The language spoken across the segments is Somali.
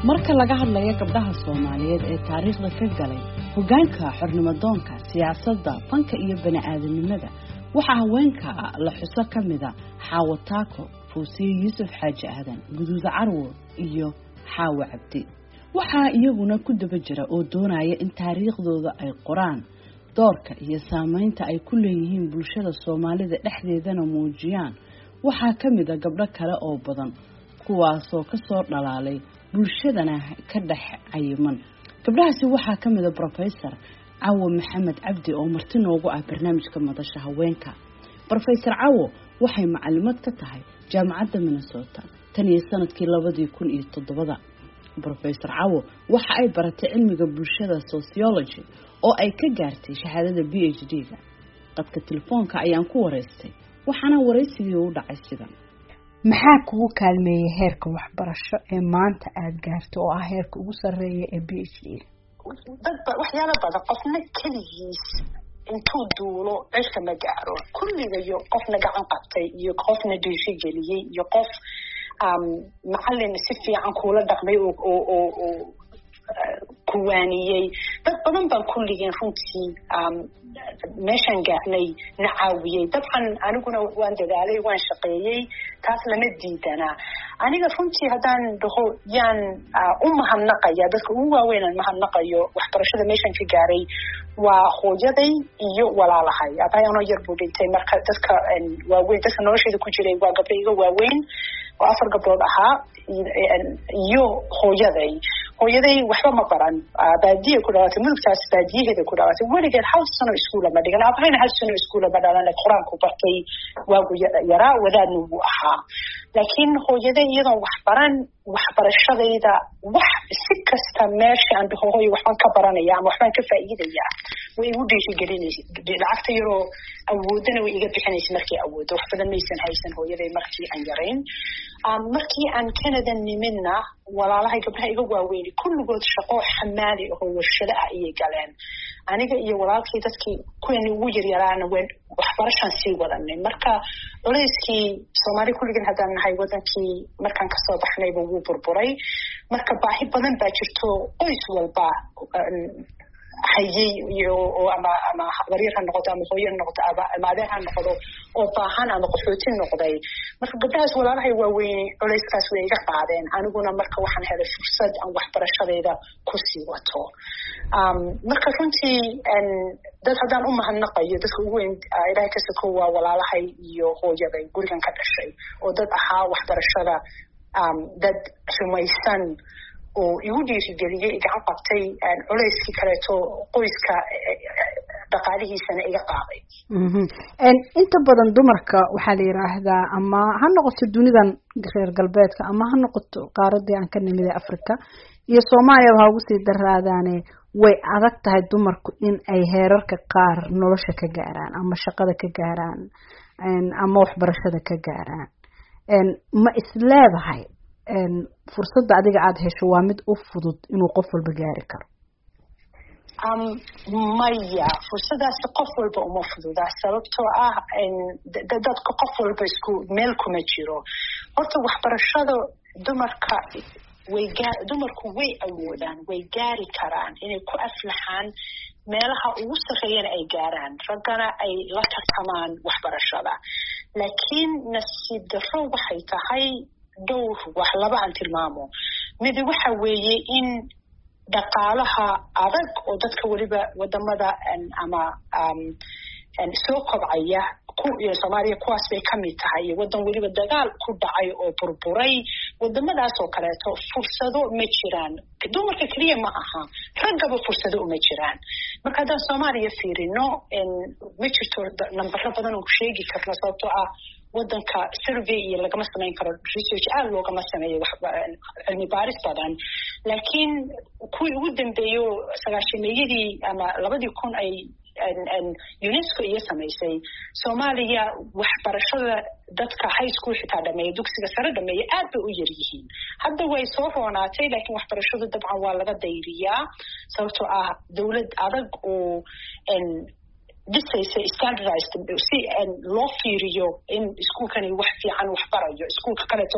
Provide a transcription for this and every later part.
marka laga hadlayo gabdhaha Soomaaliyeed ee taariikhda ka galay hoggaanka xornimo-doonka siyaasadda fanka iyo bani'aadanimada waxa haweenka la xuso kamida Xaawo Taako Fuusiye Yuusuf Xaaji Aadan Guduuda Carwo iyo Xaawo Cabdi waxa iyaguna ku daba jira oo doonaya in taariikhdooda ay qoraan doorka iyo saameynta ay ku leeyihiin bulshada Soomaalida dhexdeedana muujiyaan waxa kamida gabdho kale oo badan kuwaas oo ka soo dhalaalay bulshadana ka dhex cayiman gabdhahaasi waxa kamida Professor Cawo Maxamed Cabdi oo marti noogu ah barnaamijka madasha haweenka Professor Cawo waxay macallimad ka tahay jaamacadda Minnesota tan iyo sanadkii 2007 Professor Cawo waxa ay baratay cilmiga bulshada sociology oo ay ka gaartay shahaadada PhD-ga qadka telefoonka ayaan ku wareystay waxaana wareysigii u dhacay sidan maxaa kugu kaalmeeyay heerka waxbarasho ee maanta aad gaarto oo ah heerka ugu sareeya ee PhD waxyaalo badan qofna kaligiis intuu duulo cilka ma gaaro kulligayo qofna gacan qabtay iyo qofna dhiisho geliyay iyo qof macallin si fiican kula dhaqmay oo kuwaaniyay dad badan baan kulligeen runtii meeshan gaarnay nacaawiyay dabcan aniguna waan dadaalay waan shaqeeyay taas lama diidana aniga runtii haddaan dhaho yaan u mahadnaqaya dadka ugu waaweyn aan mahadnaqayo waxbarashada meeshan ka gaaray waa hooyaday iyo walaalahay aabbahay anoo yar buu dhintay marka dadka waaweyn dadka nolosheeda ku jiray waa gabdho iga waaweyn oo 4 gabdhood ahaa iyo hooyaday waxba ma baran baadiye ku dhawaatay mudugtaas baadiyaheeda ku dhawaatay weligeed hal sano iskuul ma dhigan aabahayna hal sano iskuul ma dhalan quraanku bartay waagu yaraa wadaadna wuu ahaa laakiin hooyaday iyadoo wax baran waxbarashadayda wax si kasta meesha aan dhahoy waxaan ka baranaya ama waxaan ka faa'iidaya way igu dhiirigelinaysaa lacagta yaroo awoodana way iga bixinaysay markii awoodo wax badan maysan haysan hooyaday markii aan yarayn markii aan Canada nimidna walaalahay gabdhaha iga waaweyn kulligood shaqo xamaali oo warshado ah ayay galeen aniga iyo walaalkay dadkii kuween ugu yaryaraana waxbarashaan sii wadanay marka culayskii Soomaali kulligan haddaan nahay wadankii markaan ka soo baxnayba wuu burburay marka baahi badan baa jirto qoys walba hayay iyo ama wareer ha noqdo ama hooyar noqdo ama adeer ha noqdo oo baahan ama qaxootin noqday marka gabdhahaas walaalahay waaweyn culayskaas way iga qaadeen aniguna marka waxaan helay fursad aan waxbarashadayda ku sii wato marka runtii dad haddaan u mahadnaqayo dadka ugu weyn ilaahay ka soo waa walaalahay iyo hooyaday gurigan ka dhashay oo dad ahaa waxbarashada dad rumaysan oo igu dhiirigeliyay gacan qabtay culayskii kaleeto qoyska dhaqaalihiisana iga qaaday inta badan dumarka waxaa la yiraahdaa ama ha noqoto dunidan reer galbeedka ama ha noqoto qaaradii aan ka nimid Afrika iyo Soomaaliya waxa ugu sii daraadaane way adag tahay dumarku in ay heerarka qaar nolosha ka gaaraan ama shaqada ka gaaraan ama waxbarashada ka gaaraan ma isleedahay fursadda adiga aad hesho waa mid u fudud inuu qof walba gaari karo maya fursadaas qof walba uma fududa sababtoo ah dadka qof walba isku meel kuma jiro horta waxbarashada dumarku way awoodaan way gaari karaan inay ku aflaxaan meelaha ugu sarreeyana ay gaaraan raggana ay la tartamaan waxbarashada laakiin nasiib darro waxay tahay dhowr wax laba aan tilmaamo mid waxa weeye in dhaqaalaha adag oo dadka waliba wadamada ama soo kobcaya iyo Soomaaliya kuwaas bay kamid tahay wadan waliba dagaal ku dhacay oo burburay wadamadaas oo kaleeto fursado ma jiraan dumarka kaliya ma aha ragaba fursado uma jiraan marka hadaan Soomaaliya fiirino ma jirto nambaro badan oo sheegi karna sababtoo ah wadanka survey iyo lagama sameyn karo research aad loogama sameeyo cilmi baaris badan laakiin kuwii ugu dambeeyo 90-meeyadii ama 2000 ay UNESCO iyo samaysay Soomaaliya waxbarashada dadka high school xitaa dhameeyay dugsiga sare dhameeyay aad bay u yar yihiin hadda way soo roonaatay laakiin waxbarashada dabcan waa laga dayriyaa sababtoo ah dawlad adag oo dhisaysa standardized si loo fiiriyo in iskuulkani wax fiican wax barayo iskuulka kaleeto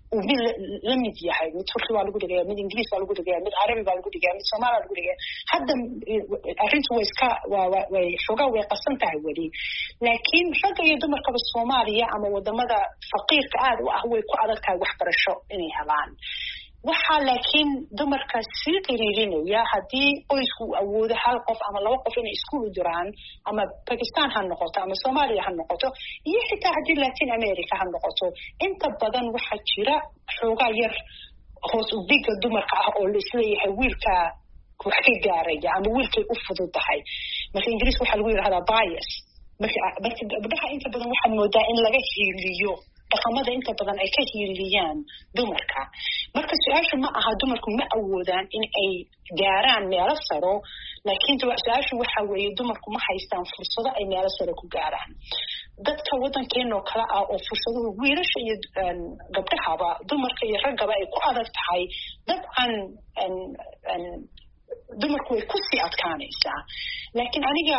mid la mid yahay mid turki waa lagu dhigaya mid ingiriis waa lagu dhigaya mid carabi waa lagu dhigaya mid soomaali waa lagu dhigaya hadda arrintu way xogaa way qasan tahay weli laakiin ragga iyo dumarkaba Soomaaliya ama wadamada faqiirka aad u ah way ku adag tahay waxbarasho inay helaan waxaa laakiin dumarka sii qiriirinaya haddii qoysku awoodo hal qof ama laba qof inay iskuul u diraan ama Pakistan ha noqoto ama Soomaaliya ha noqoto iyo xitaa haddii Latin America ha noqoto inta badan waxaa jira xoogaa yar hoos u dhiga dumarka ah oo la isleeyahay wiilka wax ka gaaraya ama wiilkay u fududahay marka Ingiriis waxaa lagu yiraahdaa bias marka gabdhaha inta badan waxaa moodaa in laga hiiliyo dhaqamada inta badan ay ka hiiliyaan dumarka marka su'aashu ma aha dumarku ma awoodaan in ay gaaraan meelo saro laakiin su'aashu waxa weeye dumarku ma haystaan fursado ay meelo sare ku gaaraan dadka wadankeena oo kala ah oo fursadaha wiilasha iyo gabdhahaba dumarka iyo raggaba ay ku adag tahay dabcan dumarku way ku sii adkaanaysaa laakiin aniga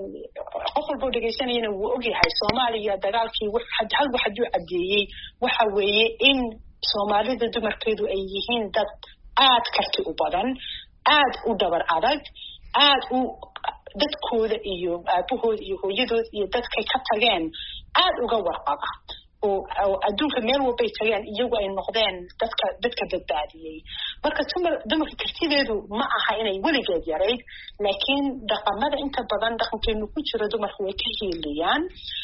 qof walba dhageysanayna wuu ogyahay Soomaaliya dagaalkii hal wax haduu cadeeyay waxa weeye in Soomaalida dumarkeedu ay yihiin dad aad karti u badan aad u dabar adag aad u dadkooda iyo aabahooda iyo hooyadooda iyo dadkay ka tageen aad uga warqaba oo adduunka meel walba ay tageen iyagu ay noqdeen dadka badbaadiyay marka dumarka kartideedu ma aha inay weligeed yarayd laakiin dhaqamada inta badan dhaqankeenu ku jira dumarku way ka hiiliyaan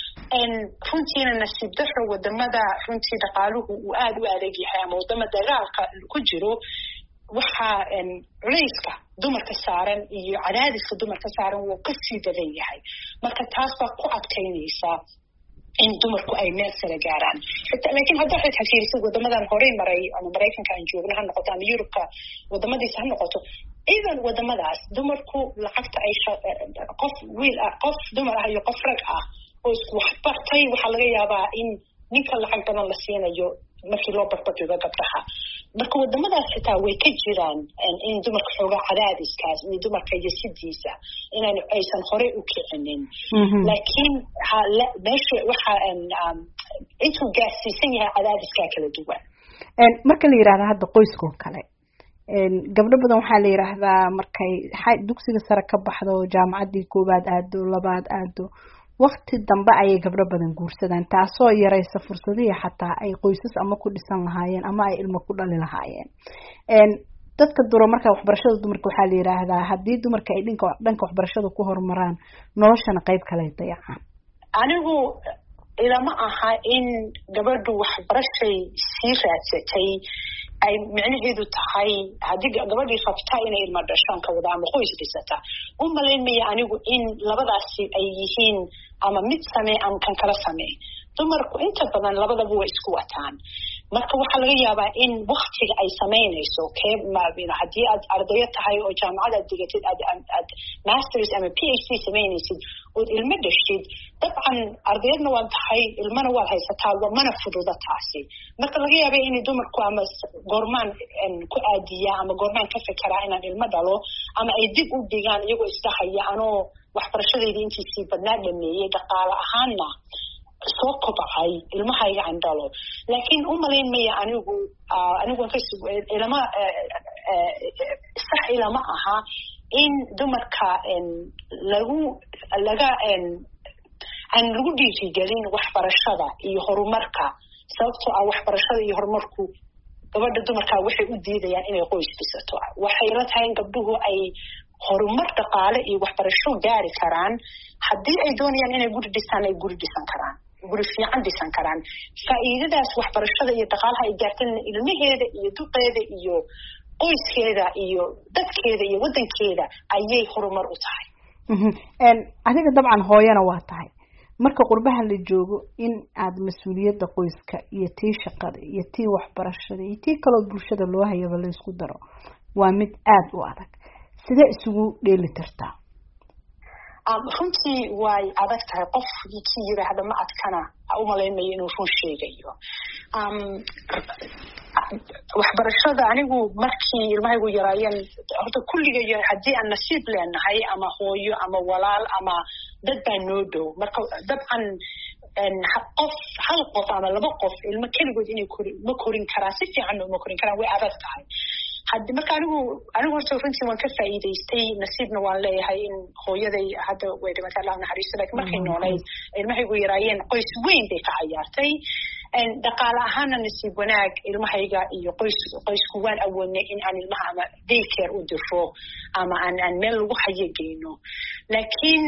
runtiina nasiib darro wadamada runtii dhaqaaluhu uu aad u adag yahay ama wadama dagaalka ku jiro waxaa culayska dumarka saaran iyo cadaadiska dumarka saaran wuu ka sii badan yahay marka taas baa ku adkaynaysa in dumarku ay meel sare gaaraan laakiin hadda waxay xafiirsan wadamadan horey maray ama Mareykanka aan joogno ha noqoto ama Yurubka wadamadiisa ha noqoto idan wadamadaas dumarku lacagta ay qof wiil ah qof dumar ah iyo qof rag ah oo isku waxbartay waxa laga yaabaa in ninka lacag badan la siinayo markii loo barbardhigo gabdhaha marka wadamadaas xitaa way ka jiraan in dumarka xoogaa cadaadiskaas iyo dumarka yasidiisa inaan aysan hore u kicinin laakiin meesha waxaa intuu gaarsiisan yahay cadaadiskaa kala duwan marka la yiraahdo hadda qoyskoo kale gabdho badan waxaa la yiraahdaa markay dugsiga sare ka baxdo jaamacadii koobaad aado labaad aado waqti dambe ayay gabdho badan guursadaan taasoo yaraysa fursadihii xataa ay qoysas ama ku dhisan lahaayeen ama ay ilmo ku dhali lahaayeen dadka duro marka waxbarashada dumarka waxaa la yiraahdaa haddii dumarka ay dhanka waxbarashada ku horumaraan noloshana qayb kale dayacaan anigu ilama aha in gabadhu waxbarashay sii raadsatay ay micnaheedu tahay haddii gabadhii rabtaa inay ilmo dhashaan ka wada ama qoys dhisata u malaynaya anigu in labadaasi ay yihiin ama mid samee ama kan kala samee dumarku inta badan labadaba way isku wataan marka waxaa laga yaabaa in waqtiga ay samaynayso haddii aad ardayo tahay oo jaamacad aad digatid aad masters ama PhD samaynaysid ood ilmo dhashid dabcan ardayadna waad tahay ilmana waad haysataa mana fududa taasi marka laga yaaba in dumarku ama goormaan ku aadiya ama goormaan ka fekeraa inaan ilmo dhalo ama ay dib u dhigaan iyagoo isdhahaya anoo waxbarashadeedii intiisii badnaa dhameeyey dhaqaale ahaanna soo kobcay ilmahayga aan dhalo laakiin u malaynmaya anigu ilama sax ilama aha in dumarka aan lagu dhiirigelin waxbarashada iyo horumarka sababtoo ah waxbarashada iyo horumarku gabadha dumarka waxay u diidayaan inay qoys dhisato waxay la tahay in gabdhuhu ay horumar dhaqaale iyo waxbarasho gaari karaan haddii ay doonayaan inay guri dhisaan ay guri dhisan karaan guri fiican dhisan karaan faa'iidadaas waxbarashada iyo dhaqaalaha ay gaartaan ilmaheeda iyo duqeeda iyo qoyskeeda iyo dadkeeda iyo wadankeeda ayay horumar u tahay adiga dabcan hooyana waa tahay marka qurbaha la joogo in aad mas'uuliyadda qoyska iyo tii shaqada iyo tii waxbarashada iyo tii kaloo bulshada loo hayaba la isku daro waa mid aad u adag sidee isugu dheeli tirtaa runtii way adag tahay qof ki yiraahdo ma adkana u malaynayo inuu run sheegayo waxbarashada anigu markii ilmahaygu yaraayeen horta kulliga haddii aan nasiib leenahay ama hooyo ama walaal ama dad baa noo dhow marka dabcan qof hal qof ama laba qof ilmo keligood inay ma korin karaan si fiican ma korin karaan way adag tahay haddi marka anigu horta runtii waan ka faa'iidaystay nasiibna waan leeyahay in hooyaday hadda way dhimatay Allah naxariisto laakiin markay noolayd ilmahaygu yaraayeen qoys weyn bay ka ciyaartay dhaqaale ahaana nasiib wanaag ilmahayga iyo qoysku waan awoodnay in aan ilmaha ama daycare u diro ama aan meel lagu hayo geyno laakiin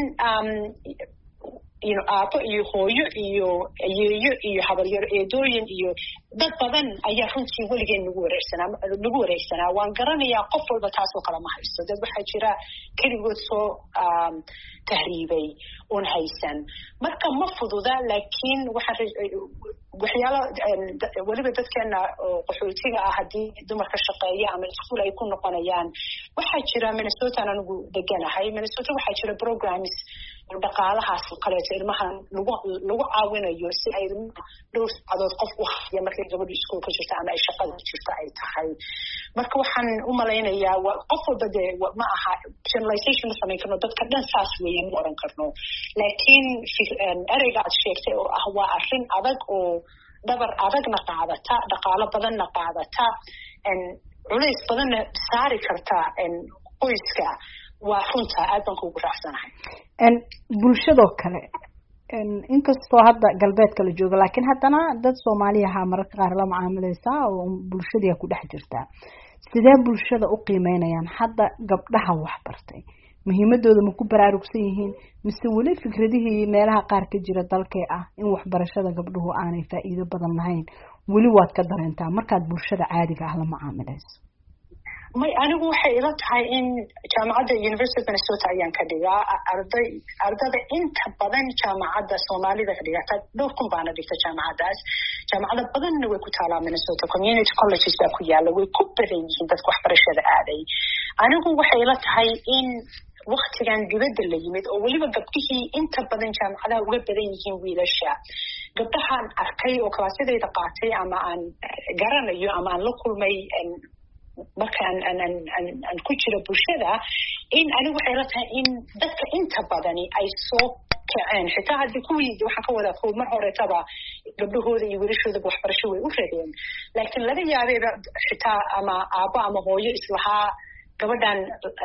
aabo iyo hooyo iyo ayeeyo iyo habaryaro eedooyin iyo dad badan ayaa runtii weligeen nagu wareegsanaa waan garanayaa qof walba taasoo kale ma haysto dad waxaa jira keligood soo tahriibay oon haysan marka ma fududa laakiin waxyaalo weliba dadkeena qaxootiga ah haddii dumarka shaqeeya ama iskuul ay ku noqonayaan waxaa jira Minnesota anigu deganahay Minnesota waxaa jira programs dhaqaalahaas kaleeto ilmahan lagu caawinayo si ay dhowr saacadood qof u hayo markay gabadhu iskuulka jirta ama ay shaqada jirta ay tahay marka waxaan u malaynayaa qof walba dee ma aha generalization ma samayn karno dadka dhan saas weeye ma oran karno laakiin ereyga aad sheegtay oo ah waa arrin adag oo dhabar adagna qaadata dhaqaalo badanna qaadata culays badanna saari karta qoyska waa runta aad baan kugu raacsanahay bulshadoo kale inkastoo hadda galbeedka la jooga laakiin haddana dad Soomaaliyaha mararka qaar la macaamilaysa oo bulshada ku dhex jirta sidee bulshada u qiimeynayaan hadda gabdhaha wax bartay muhiimadooda ma ku baraarugsan yihiin mise wali fikradihii meelaha qaar ka jira dalka ah in waxbarashada gabdhuhu aanay faa'iido badan lahayn wali waad ka dareentaa markaad bulshada caadiga ah la macaamilayso may anigu waxay ila tahay in jaamacadda University of Minnesota ayaan ka dhigaa ardada inta badan jaamacadda Soomaalida ka dhigata dhowr kun baana dhigta jaamacadaas jaamacada badanna way ku taalaa Minnesota community colleges baa ku yaala way ku badan yihiin dadka waxbarashada aaday anigu waxay ila tahay in waqtigan dibadda la yimid oo weliba gabdhihii inta badan jaamacadaha uga badan yihiin wiilasha gabdhahan arkay oo kalaasyadayda qaatay ama aan garanayo ama aan la kulmay marka aan ku jira bulshada in anigu waxay la tahay in dadka inta badani ay soo kaceen xitaa haddii kuwii waxaan ka wadaa kuwa mar horetaba gabdhahooda iyo wiilashoodaba waxbarasho way u rabeen laakiin laga yaabeeba xitaa ama aabbo ama hooyo islahaa gabadhan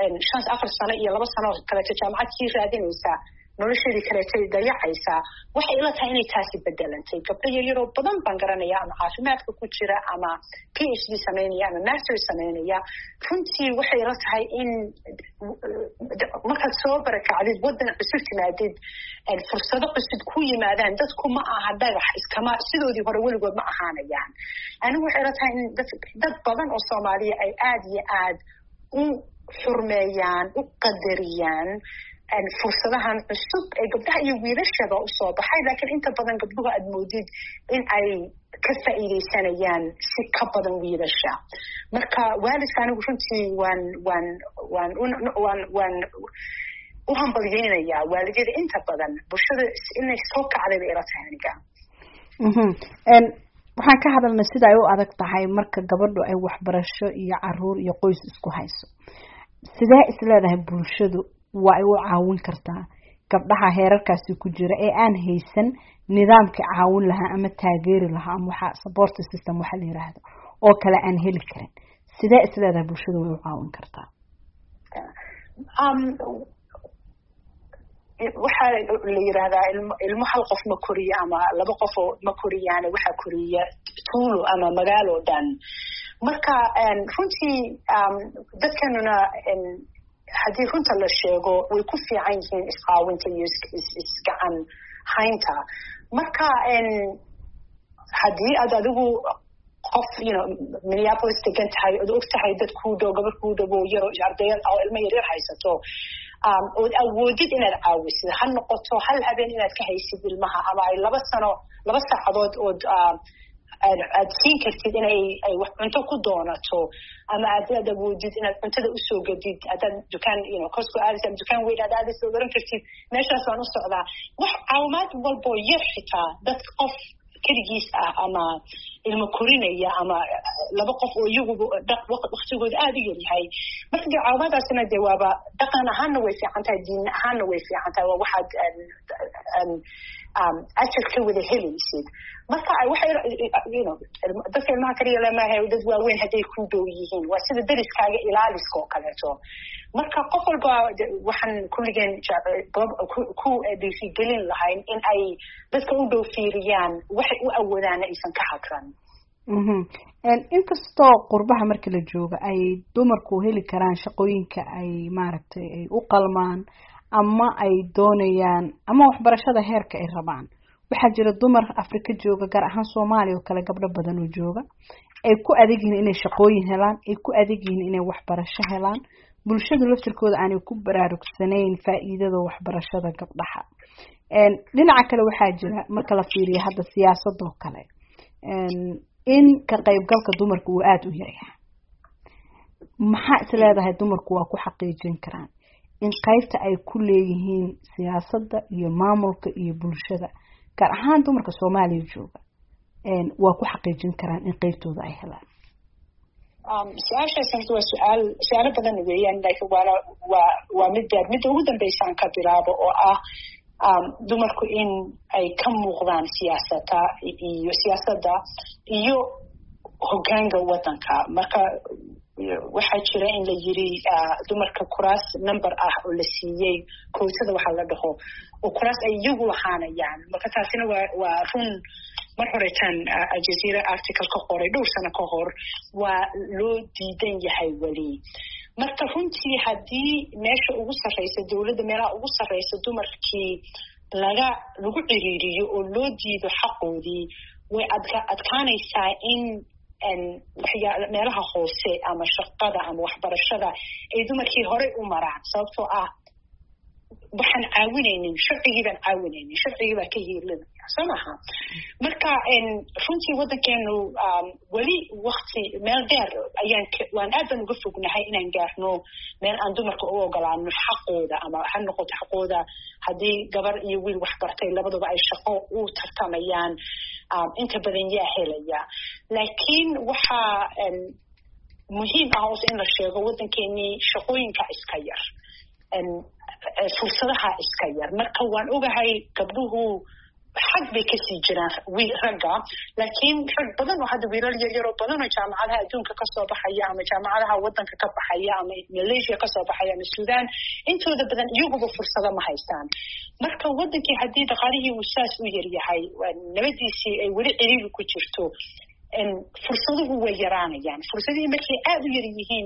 4 sano iyo 2 sano kaleeto jaamacad sii raadinaysa nolosheedii kaleetay dayacaysaa waxay ila tahay inay taasi bedelantay gabdho yaryaroo badan baan garanaya ama caafimaadka ku jira ama PhD sameynaya ama master sameynaya runtii waxay ila tahay in markaad soo barakacdid waddan cusub timaadid fursado cusub ku yimaadaan dadku ma aha dhagax iskama sidoodii hore weligood ma ahaanayaan anigu waxay ila tahay in dad badan oo Soomaaliya ay aad iyo aad u xurmeeyaan u qadariyaan fursadahan cusub ee gabdhaha iyo wiilashaba u soo baxay laakiin inta badan gabdhuhu aad moodid in ay ka faa'iideysanayaan si ka badan wiilasha marka waalidka anigu runtii waan u hambalyeynayaa waalidyada inta badan bulshada inay soo kacday bay ila tahay aniga waxaan ka hadalnay sida ay u adag tahay marka gabadhu ay waxbarasho iyo caruur iyo qoys isku hayso sidee isleedahay bulshadu waa ay u caawin kartaa gabdhaha heerarkaasi ku jira ee aan haysan nidaamka caawin lahaa ama taageeri lahaa ama waxa support system waxa la yiraahdo oo kale aan heli karin sidee isleedahay bulshadu way u caawin kartaa waxa la yiraahdaa ilmo hal qof ma koriyo ama laba qof ma koriyaan waxa koriya tuulo ama magaalo dhan marka runtii dadkanuna haddii runta la sheego way ku fiican yihiin isqaawinta iyo isgacan haynta marka haddii aad adigu qof Minneapolis degan tahay ood og tahay dad kuu dhow gabar kuu dhow yaro ardayad oo ilmo yaryar haysato ood awoodid inaad caawisid ha noqoto hal habeen inaad ka haysid ilmaha ama ay 2 saacadood ood aad siin kartid inay wax cunto ku doonato ama aad awoodid inaad cuntada u soo gadid aad dukaan Costco aadis ama dukaan weyn aad soo garan kartid meeshaas waan u socdaa wax caawimaad walbo yar xitaa dad qof kaligiis ah ama ilmo korinaya ama 2 qof oo iyagu waqtigooda aad u yaryahay marka caawimaadaasina dee waaba dhaqan ahaanna way fiican tahay diin ahaanna way fiican tahay waa waxaad أجل كوده هليسيد مركا waxay dadka ilmaha kaliya lama hayo dad waaweyn haday ku dooyihiin waa sida dariskaaga ilaalisko kaleeto marka qof walba waxaan kulligeen ku dhiirigelin lahayn in ay dadka u dhow fiiriyaan waxay u awoodaan aysan ka xakran inkastoo qurbaha marka la joogo ay dumarku heli karaan shaqooyinka ay maaragtay ay u qalmaan ama ay doonayaan ama waxbarashada heerka ay rabaan waxaa jira dumar Afrika jooga gaar ahaan Soomaaliya oo kale gabdho badan oo jooga ay ku adeegin inay shaqooyin helaan ay ku adeegin inay waxbarasho helaan bulshada laftirkooda aan ku baraarugsanayn faa'iidada waxbarashada gabdhaha dhinaca kale waxaa jira marka la fiiriyo hadda siyaasadda oo kale in ka qaybgalka dumarku uu aad u yahay maxaa isleedahay dumarku waa ku xaqiijin karaan in qaybta ay ku leeyihiin siyaasadda iyo maamulka iyo bulshada gaar ahaan dumarka Soomaaliya jooga waa ku xaqiijin karaan in qaybtooda ay helaan su'aashaas waa su'aalo badan weeyaan laakiin waa mid ugu dambeysaan ka bilaabo oo ah dumarku in ay ka muuqdaan siyaasadda iyo hoggaanka waddanka marka waxaa jira in la yiri dumarka kuraas number ah oo la siiyay kootada waxa la dhaho oo kuraas ay iyagu lahaanayaan marka taasina waa run mar hore tan Al-Jazeera article ka qoray dhowr sano ka hor waa loo diidan yahay wali marka runtii haddii meesha ugu sarreysa dawladda meelaha ugu sarreysa dumarkii lagu ciriiriyo oo loo diido xaqoodii way adkaanaysaa in meelaha hoose ama shaqada ama waxbarashada ay dumarkii hore u maraan sababtoo ah waxaan caawinaynin sharcigii baan caawinaynin sharcigii baa ka hiilinaya soo maha marka runtii waddankeenu weli waqti meel dheer waan aad baan uga fognahay inaan gaarno meel aan dumarka u ogolaano xaqooda ama ha noqoto xaqooda haddii gabar iyo wiil waxbartay labaduba ay shaqo u tartamayaan inta badan yaa helaya laakiin waxaa muhiim ah oo in la sheego waddankeenii shaqooyinka iska yar fursadaha iska yar marka waan ogahay gabdhuhu xag bay kasii jiraan ragga laakiin rag badan oo hadda wiilal yaryar oo badan oo jaamacadaha adduunka kasoo baxaya ama jaamacadaha waddanka ka baxaya ama Malaysia kasoo baxaya ama Suudaan intooda badan iyaguba fursado ma haystaan marka waddankii haddii dhaqaalihii uu saas u yaryahay nabadiisii ay weli ciriiri ku jirto fursaduhu way yaraanayaan fursadihii markay aad u yar yihiin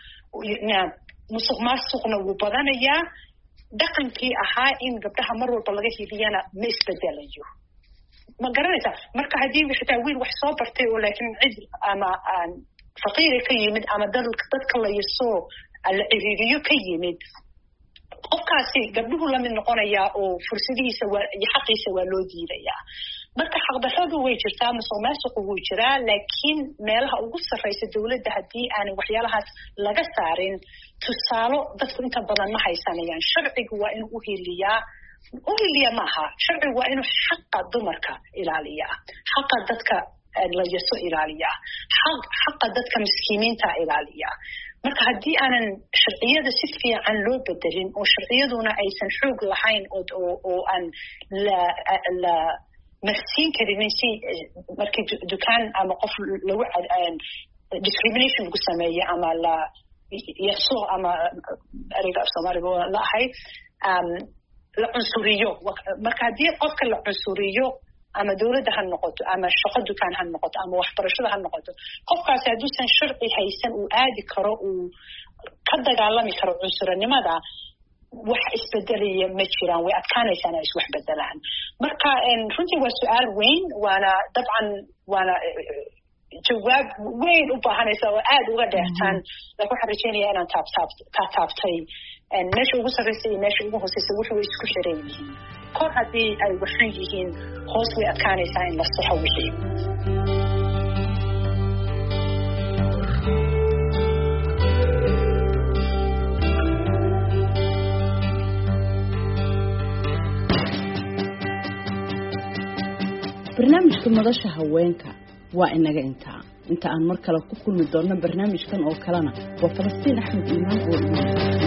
musuqmaasuqna wuu badanayaa dhaqankii ahaa in gabdhaha mar walba laga hiliyana ma isbedelayo ma garanaysaa marka haddii xitaa wiil wax soo bartay oo laakiin cid ama faqiira ka yimid ama dadka la yasoo la ciriiriyo ka yimid qofkaasi gabdhuhu la mid noqonayaa oo fursadihiisa iyo xaqiisa waa loo diidayaa marka xaqdarradu way jirtaa musuqmaasuqu wuu jiraa laakiin meelaha ugu sarreysa dawladda haddii aanay waxyaalahaas laga saarin tusaalo dadku inta badan ma haysanayaan sharcigu waa inuu u hiliyaa maaha sharcigu waa inuu xaqa dumarka ilaaliyaa xaqa dadka la yaso ilaaliyaa xaqa dadka miskiiniinta ilaaliyaa marka haddii aanan sharciyada si fiican loo bedelin oo sharciyaduna aysan xoog lahayn oo aan la marsiin karinin si markii dukaan ama qof lagu discrimination lagu sameeyo ama la yaso ama ereyga af Soomaaliga la ahay la cunsuriyo marka haddii qofka la cunsuriyo ama dawladda ha noqoto ama shaqo dukaan ha noqoto ama waxbarashada ha noqoto qofkaasi hadduusan sharci haysan uu aadi karo uu ka dagaalami karo cunsuranimada wax isbedelaya ma jiraan way adkaanaysaa is wax bedelaan marka runtii waa su'aal weyn waana dabcan waana jawaab weyn u baahanaysa oo aad uga dheertaan laakiin waxaan rajaynayaa inaan taabtay meesha ugu sarreysa iyo meesha ugu hooseysa wuxuu isku xiran yihiin kor haddii ay waxan yihiin hoos way adkaanaysaa in la saxo wixii barnaamijka madasha haweenka waa inaga inta aan mar kale ku kulmi doonno barnaamijkan oo kalena waa Falastiin Axmed Iimaan oo